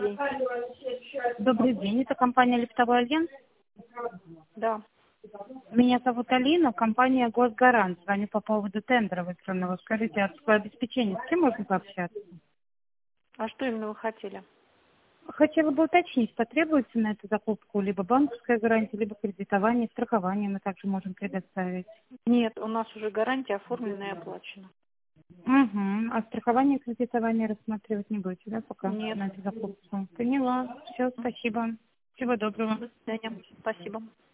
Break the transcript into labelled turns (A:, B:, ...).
A: день.
B: Добрый день, это компания «Лифтовой альянс».
A: Да.
B: Меня зовут Алина, компания «Госгарант». Звоню по поводу тендера электронного. Скажите, а обеспечение с кем можно пообщаться?
A: А что именно вы хотели?
B: Хотела бы уточнить, потребуется на эту закупку либо банковская гарантия, либо кредитование, страхование мы также можем предоставить.
A: Нет, у нас уже гарантия оформлена и оплачена.
B: Угу. А страхование и кредитование рассматривать не будете, да, пока
A: Нет.
B: на эту закупку? Поняла. Все, спасибо. Всего доброго.
A: До свидания. Спасибо.